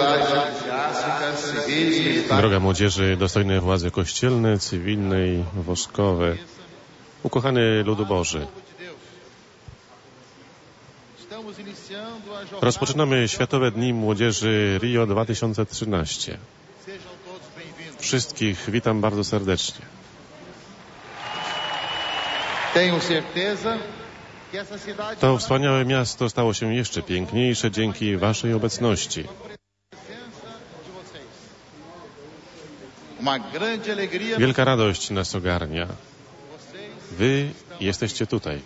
Droga młodzieży, dostojne władze kościelne, cywilne i wojskowe, ukochany ludu Boży, rozpoczynamy Światowe Dni Młodzieży Rio 2013. Wszystkich witam bardzo serdecznie. To wspaniałe miasto stało się jeszcze piękniejsze dzięki waszej obecności. Wielka radość nas ogarnia. Wy jesteście tutaj.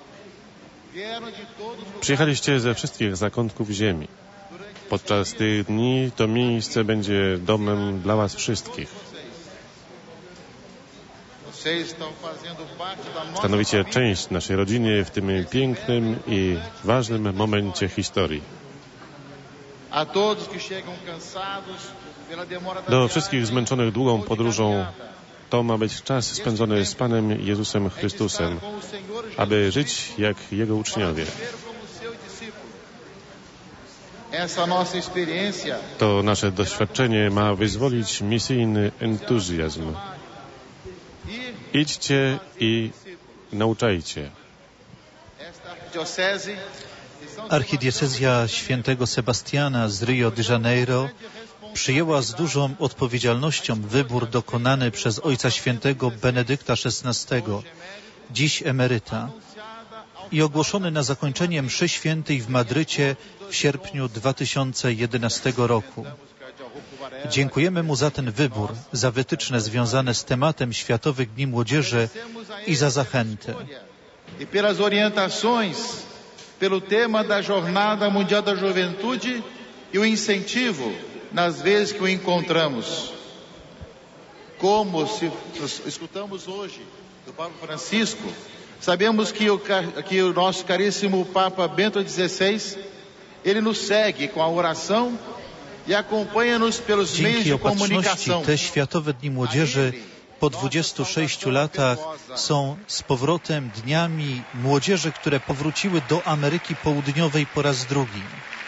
Przyjechaliście ze wszystkich zakątków ziemi. Podczas tych dni to miejsce będzie domem dla was wszystkich. Stanowicie część naszej rodziny w tym pięknym i ważnym momencie historii. Do wszystkich zmęczonych długą podróżą, to ma być czas spędzony z Panem Jezusem Chrystusem, aby żyć jak Jego uczniowie. To nasze doświadczenie ma wyzwolić misyjny entuzjazm. Idźcie i nauczajcie. Archidiecezja świętego Sebastiana z Rio de Janeiro przyjęła z dużą odpowiedzialnością wybór dokonany przez Ojca Świętego Benedykta XVI, dziś emeryta, i ogłoszony na zakończenie mszy świętej w Madrycie w sierpniu 2011 roku. Dziękujemy mu za ten wybór, za wytyczne związane z tematem Światowych Dni Młodzieży i za zachętę. E pelas orientações pelo tema da Jornada Mundial da Juventude e o incentivo nas vezes que o encontramos. Como escutamos hoje do Papa Francisco, sabemos que o nosso caríssimo Papa Bento XVI, ele nos segue com a oração e acompanha-nos pelos meios de comunicação. Te Światowe Dni Młodzieży po 26 latach są z powrotem dniami młodzieży, które powróciły do Ameryki Południowej po raz drugi.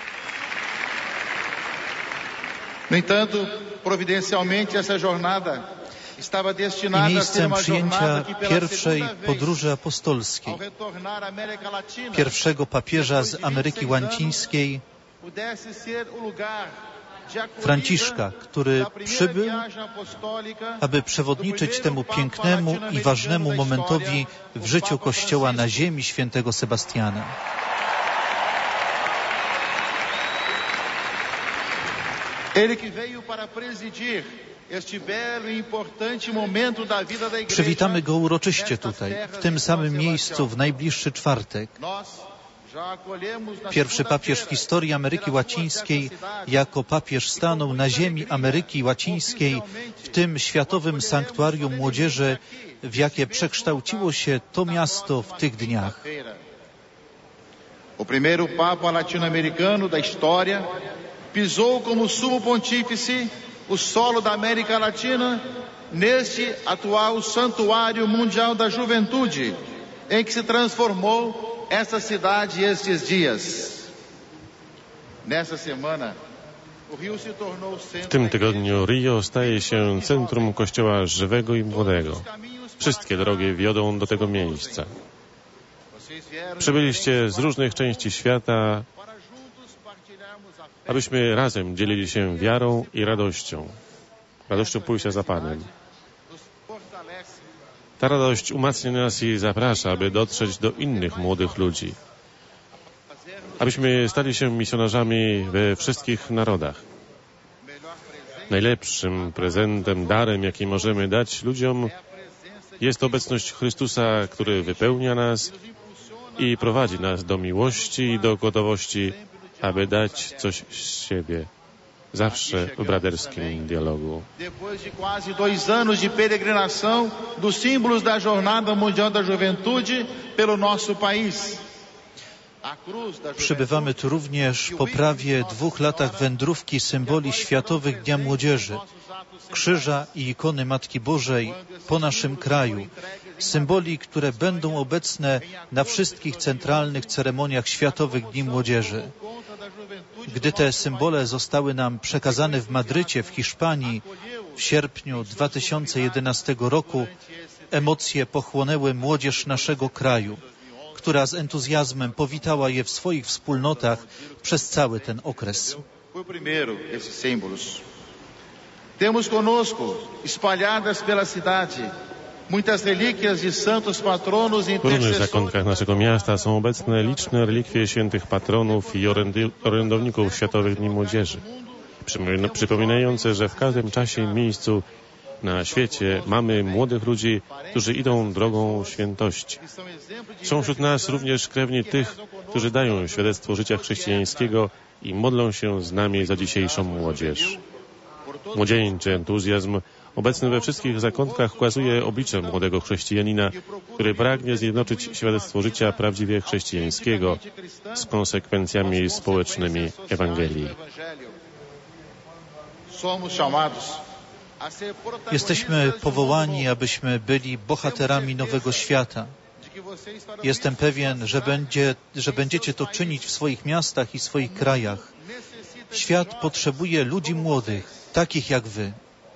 No entanto, providencialmente essa jornada estava destinada a ser miejscem uma przyjęcia jornada que pela pierwszej segunda vez, podróży apostolskiej, ao retornar à América Latina, pierwszego papieża z Ameryki Łacińskiej, pudesse ser o lugar de acolhida Franciszka, który da primeira przybył, viagem apostólica, aby przewodniczyć temu pięknemu i ważnemu momentowi w życiu Kościoła na ziemi świętego Sebastiana. ele que veio para presidir este belo e importante momento da vida da igreja. Przywitamy go uroczyście tutaj, w tym samym miejscu w najbliższy czwartek. Pierwszy papież w historii Ameryki Łacińskiej jako papież stanął na ziemi Ameryki Łacińskiej, w tym światowym sanktuarium młodzieży, w jakie przekształciło się to miasto w tych dniach. O primeiro Papa latino-americano da história pisou como sumo pontífice o solo da América Latina neste atual Santuário Mundial da Juventude, em que se transformou essa cidade estes dias. Nessa semana, o Rio se tornou W tym tygodniu Rio staje się centrum Kościoła żywego i młodego. Wszystkie drogi wiodą do tego miejsca. Przybyliście z różnych części świata, abyśmy razem dzielili się wiarą i radością. Radością pójścia za Panem. Ta radość umacnia nas i zaprasza, aby dotrzeć do innych młodych ludzi. Abyśmy stali się misjonarzami we wszystkich narodach. Najlepszym prezentem, darem, jaki możemy dać ludziom, jest obecność Chrystusa, który wypełnia nas i prowadzi nas do miłości i do gotowości, aby dać coś z siebie. Zawsze w braterskim dialogu. Depois de quase 2 anos de peregrinação dos símbolos da Jornada Mundial da Juventude pelo nosso país. Przybywamy tu również po prawie 2 latach wędrówki symboli Światowych Dnia Młodzieży, krzyża i ikony Matki Bożej po naszym kraju, symboli, które będą obecne na wszystkich centralnych ceremoniach Światowych Dni Młodzieży. Gdy te symbole zostały nam przekazane w Madrycie, w Hiszpanii, w sierpniu 2011 roku, emocje pochłonęły młodzież naszego kraju, która z entuzjazmem powitała je w swoich wspólnotach przez cały ten okres. Temos conosco, espalhadas pela cidade, muitas relíquias de santos patronos e W różnych zakątkach naszego miasta są obecne liczne relikwie świętych patronów i orędowników Światowych Dni Młodzieży, przypominające, że w każdym czasie i miejscu na świecie mamy młodych ludzi, którzy idą drogą świętości. Są wśród nas również krewni tych, którzy dają świadectwo życia chrześcijańskiego i modlą się z nami za dzisiejszą młodzież. Młodzieńczy entuzjazm obecny we wszystkich zakątkach ukazuje oblicze młodego chrześcijanina, który pragnie zjednoczyć świadectwo życia prawdziwie chrześcijańskiego z konsekwencjami społecznymi Ewangelii. Jesteśmy powołani, abyśmy byli bohaterami nowego świata. Jestem pewien, że będziecie to czynić w swoich miastach i swoich krajach. Świat potrzebuje ludzi młodych, takich jak wy.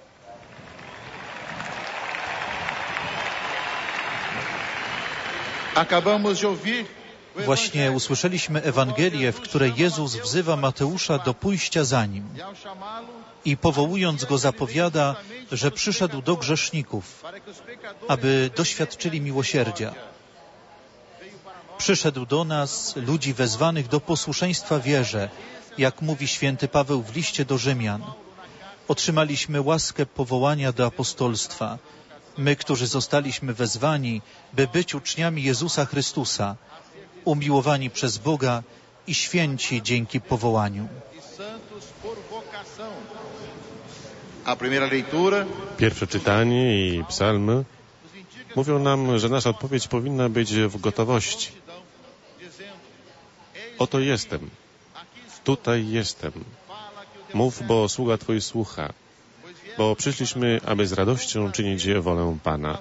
Właśnie usłyszeliśmy Ewangelię, w której Jezus wzywa Mateusza do pójścia za Nim i powołując go zapowiada, że przyszedł do grzeszników, aby doświadczyli miłosierdzia. Przyszedł do nas, ludzi wezwanych do posłuszeństwa wierze, jak mówi święty Paweł w liście do Rzymian. Otrzymaliśmy łaskę powołania do apostolstwa. My, którzy zostaliśmy wezwani, by być uczniami Jezusa Chrystusa, umiłowani przez Boga i święci dzięki powołaniu. Pierwsze czytanie i psalmy mówią nam, że nasza odpowiedź powinna być w gotowości. Oto jestem. Tutaj jestem. Mów, bo sługa Twój słucha. Bo przyszliśmy, aby z radością czynić wolę Pana.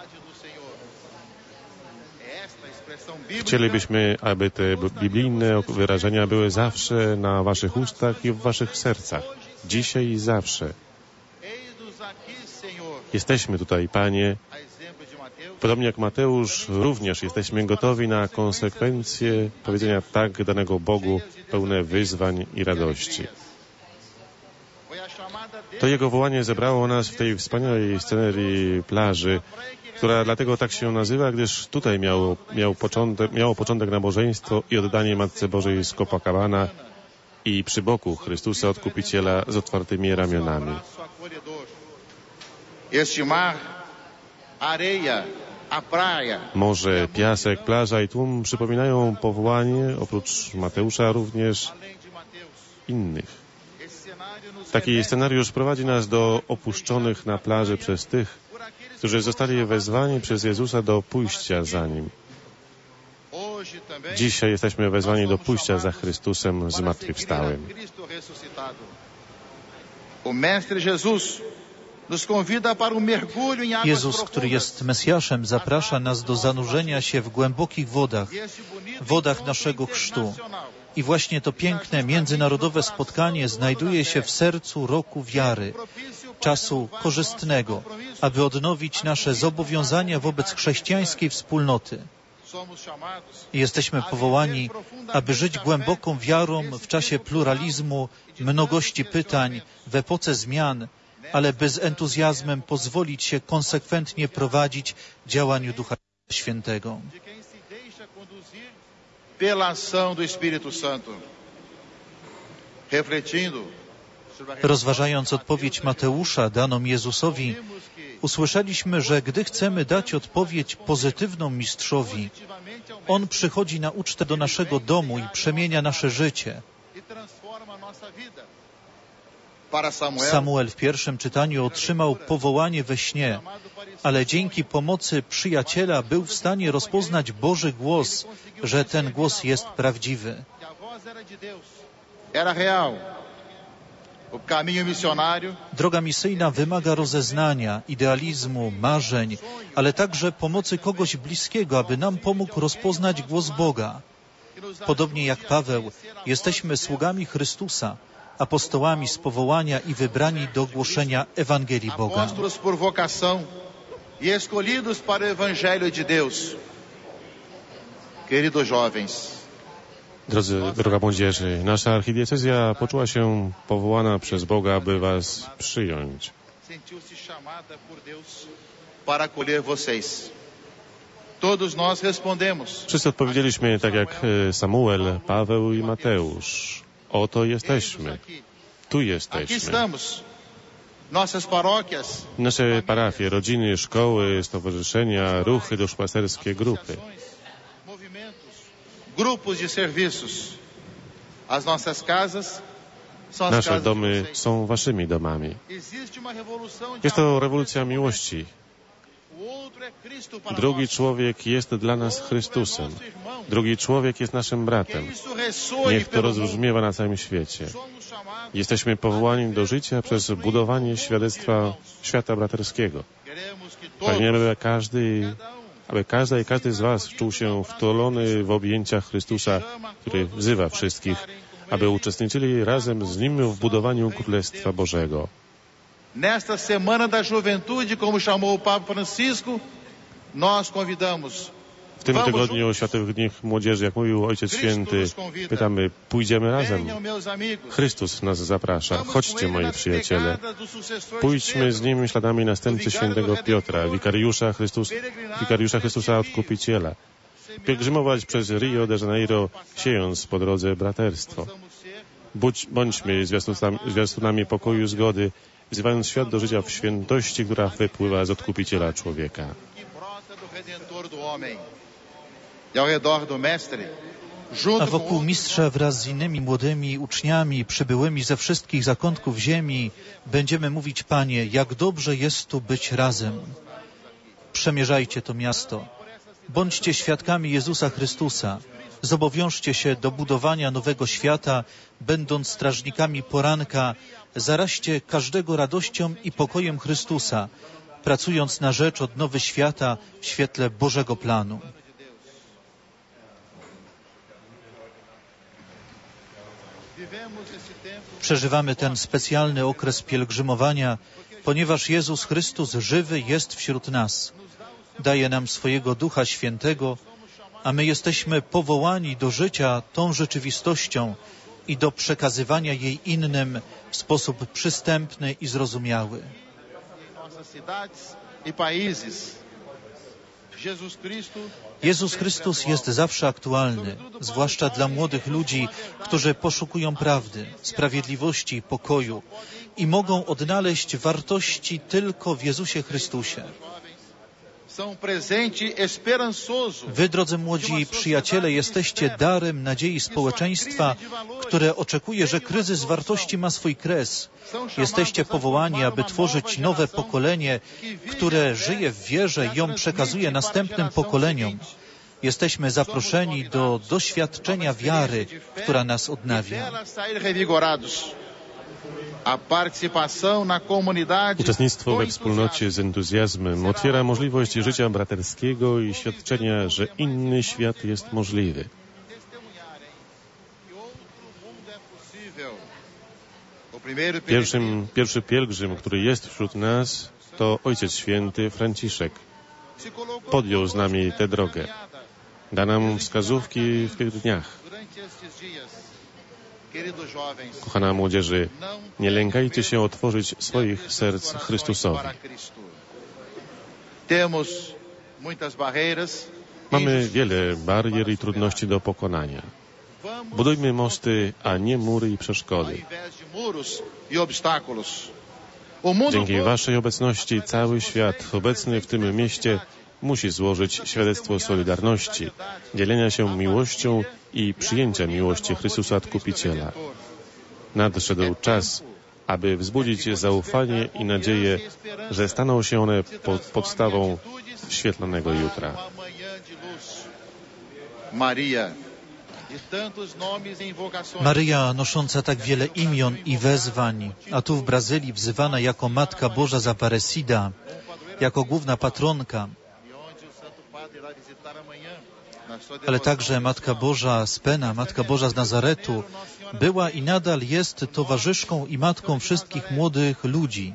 Chcielibyśmy, aby te biblijne wyrażenia były zawsze na Waszych ustach i w Waszych sercach. Dzisiaj i zawsze. Jesteśmy tutaj, Panie. Podobnie jak Mateusz, również jesteśmy gotowi na konsekwencje powiedzenia tak danego Bogu, pełne wyzwań i radości. To Jego wołanie zebrało nas w tej wspaniałej scenerii plaży, która dlatego tak się nazywa, gdyż tutaj miało początek nabożeństwo i oddanie Matce Bożej z Copacabana i przy boku Chrystusa Odkupiciela z otwartymi ramionami. Morze, piasek, plaża i tłum przypominają powołanie, oprócz Mateusza również innych. Taki scenariusz prowadzi nas do opuszczonych na plaży przez tych, którzy zostali wezwani przez Jezusa do pójścia za Nim. Dzisiaj jesteśmy wezwani do pójścia za Chrystusem zmartwychwstałym. Jezus, który jest Mesjaszem, zaprasza nas do zanurzenia się w głębokich wodach naszego chrztu. I właśnie to piękne międzynarodowe spotkanie znajduje się w sercu roku wiary, czasu korzystnego, aby odnowić nasze zobowiązania wobec chrześcijańskiej wspólnoty. Jesteśmy powołani, aby żyć głęboką wiarą w czasie pluralizmu, mnogości pytań, w epoce zmian, ale by z entuzjazmem pozwolić się konsekwentnie prowadzić działaniu Ducha Świętego. Rozważając odpowiedź Mateusza daną Jezusowi, usłyszeliśmy, że gdy chcemy dać odpowiedź pozytywną Mistrzowi, On przychodzi na ucztę do naszego domu i przemienia nasze życie. Samuel w pierwszym czytaniu otrzymał powołanie we śnie, ale dzięki pomocy przyjaciela był w stanie rozpoznać Boży głos, że ten głos jest prawdziwy. Droga misyjna wymaga rozeznania, idealizmu, marzeń, ale także pomocy kogoś bliskiego, aby nam pomógł rozpoznać głos Boga. Podobnie jak Paweł, jesteśmy sługami Chrystusa, apostołami z powołania i wybrani do głoszenia Ewangelii Boga. Apóstolos por vocação e escolhidos para o Evangelho de Deus. Queridos jovens, Droga młodzieży, nasza archidiecezja poczuła się powołana przez Boga, aby was przyjąć. sentiu-se chamada por Deus para acolher vocês. Todos nós respondemos. Wszyscy odpowiedzieliśmy tak jak Samuel, Paweł i Mateusz. Oto jesteśmy. Tu Aqui jesteśmy. estamos. Nossas paróquias, Nasze parafie, rodziny, szkoły, stowarzyszenia, ruchy duszpasterskie, grupy. movimentos, grupos de serviços. As nossas casas são as Nasze casas de domy vocês. są waszymi domami. Existe uma revolução de Jest to amor. rewolucja miłości. O outro é Cristo para Drugi nós. człowiek jest dla nas Chrystusem. Drugi człowiek jest naszym Que bratem. isso ressoe Niech to pelo mundo. rozbrzmiewa na całym świecie. Somos chamados. Jesteśmy powołani do życia przez budowanie świadectwa świata braterskiego. Queremos que Pragniemy, todos, aby każda i każdy z was czuł się wtulony w objęciach Chrystusa, który wzywa wszystkich, aby uczestniczyli razem z Nim w budowaniu Królestwa Bożego. nesta Semana da Juventude, como chamou o Papa Francisco, nós convidamos. W tym tygodniu Światowych Dni Młodzieży, jak mówił Ojciec Święty, pytamy, pójdziemy razem. Venham, meus amigos. Chrystus nas zaprasza. Vamos Chodźcie, com ele moi nas przyjaciele. pegadas do sucessor de Pójdźmy z Pedro. Nim śladami następcy świętego Piotra, wikariusza Chrystusa Odkupiciela. Pielgrzymować przez Rio de Janeiro, siejąc po drodze braterstwo. Possamos ser Bądźmy zwiastunami pokoju i zgody, wzywając świat do życia w świętości, która wypływa z Odkupiciela człowieka. que brota do Redentor do homem. E ao redor do Mestre, junto A com wokół outros mistrza wraz z innymi młodymi uczniami przybyłymi ze wszystkich zakątków ziemi będziemy mówić, Panie, jak dobrze jest tu być razem. Przemierzajcie to miasto. Bądźcie świadkami Jezusa Chrystusa. Zobowiążcie się do budowania nowego świata, będąc strażnikami poranka. Zaraźcie każdego radością i pokojem Chrystusa, pracując na rzecz odnowy świata w świetle Bożego planu. vivemos esse tempo Przeżywamy ten specjalny okres pielgrzymowania, ponieważ Jezus Chrystus żywy jest wśród nas. Daje nam swojego Ducha Świętego, a my jesteśmy powołani do życia tą rzeczywistością i do przekazywania jej innym w sposób przystępny i zrozumiały. em nossas cidades e países. Jesus Cristo Jezus Chrystus jest zawsze aktualny, zwłaszcza dla młodych ludzi, którzy poszukują prawdy, sprawiedliwości i pokoju i mogą odnaleźć wartości tylko w Jezusie Chrystusie. são presente esperançoso. Wy, drodzy młodzi przyjaciele, jesteście darem nadziei społeczeństwa, które oczekuje, że kryzys wartości ma swój kres. Jesteście powołani, aby tworzyć nowe pokolenie, które żyje w wierze i ją przekazuje następnym pokoleniom. Jesteśmy zaproszeni do doświadczenia wiary, która nas odnawia. Dela sair revigorados. A participação na comunidade. Uczestnictwo we wspólnocie z entuzjazmem otwiera możliwość życia braterskiego i świadczenia, że inny świat jest możliwy. Testemunharem que outro mundo é possível. O primeiro peregrino Pierwszy pielgrzym, który jest wśród nas, to Ojciec Święty Franciszek. se colocou Podjął z nami tę drogę. Da nam wskazówki w tych dniach. durante estes dias. Queridos jovens, Kochana młodzieży, não nie lękajcie się otworzyć swoich serc Chrystusowi. para Cristo. Temos muitas barreiras. Mamy wiele barier i trudności do pokonania. Vamos Budujmy mosty, a nie mury i ao przeszkody. invés de muros e obstáculos. O mundo Dzięki todo waszej obecności cały świat obecny w tym mieście musi złożyć świadectwo solidarności, dzielenia się miłością i przyjęcia miłości Chrystusa Odkupiciela. Nadszedł czas, aby wzbudzić zaufanie i nadzieję, że staną się one podstawą świetlanego jutra. Maryja, nosząca tak wiele imion i wezwań, a tu w Brazylii wzywana jako Matka Boża z Aparecida, jako główna patronka, ale także Matka Boża z Pena, Matka Boża z Nazaretu, była i nadal jest towarzyszką i matką wszystkich młodych ludzi.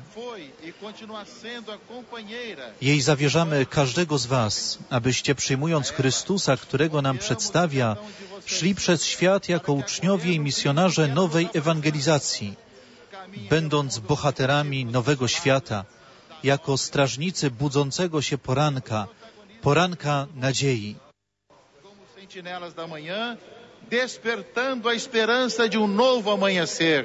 Jej zawierzamy każdego z Was, abyście przyjmując Chrystusa, którego nam przedstawia, szli przez świat jako uczniowie i misjonarze nowej ewangelizacji, będąc bohaterami nowego świata, jako strażnicy budzącego się poranka, poranka nadziei. Sentinelas da manhã, despertando a esperança de novo amanhecer.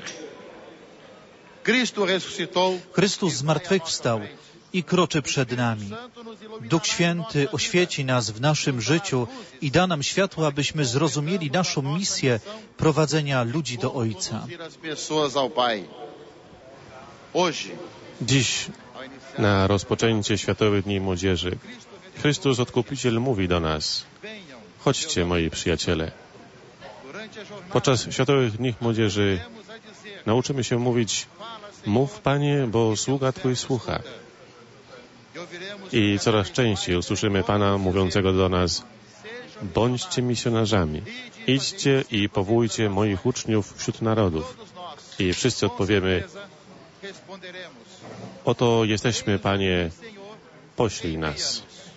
Chrystus zmartwychwstał i kroczy przed nami. Duch Święty oświeci nas w naszym życiu i da nam światło, abyśmy zrozumieli naszą misję prowadzenia ludzi do Ojca. Dziś, na rozpoczęcie Światowych Dni Młodzieży, Chrystus Odkupiciel mówi do nas: chodźcie, moi przyjaciele. Podczas Światowych Dni Młodzieży nauczymy się mówić: mów, Panie, bo sługa Twój słucha. I coraz częściej usłyszymy Pana mówiącego do nas: bądźcie misjonarzami, idźcie i powołujcie moich uczniów wśród narodów. I wszyscy odpowiemy: oto jesteśmy, Panie, poślij nas.